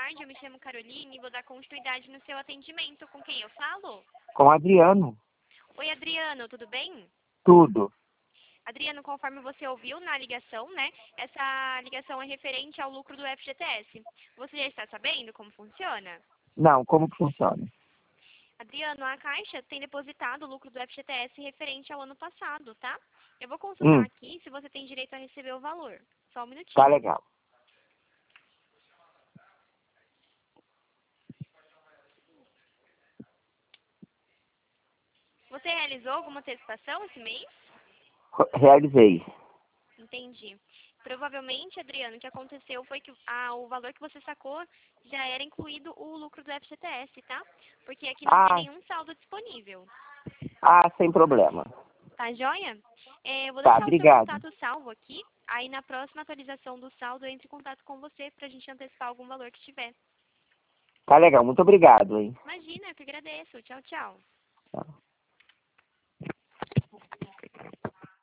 tarde, eu me chamo Caroline e vou dar continuidade no seu atendimento. Com quem eu falo? Com Adriano. Oi, Adriano, tudo bem? Tudo. Adriano, conforme você ouviu na ligação, né? Essa ligação é referente ao lucro do FGTS. Você já está sabendo como funciona? Não, como que funciona? Adriano, a Caixa tem depositado o lucro do FGTS referente ao ano passado, tá? Eu vou consultar aqui se você tem direito a receber o valor. Só um Tá minutinho. legal. Você realizou alguma antecipação esse mês? Realizei. Entendi. Provavelmente, Adriano, o que aconteceu foi que o valor que você sacou já era incluído o lucro do FGTS, tá? Porque aqui não tem nenhum saldo disponível. Sem problema. Tá joia? Eu vou Tá, deixar o seu obrigado. contato salvo aqui. Aí na próxima atualização do saldo eu entro em contato com você pra gente antecipar algum valor que tiver. Tá legal, muito obrigado, hein? Imagina, eu que agradeço. Tchau, tchau. Tchau.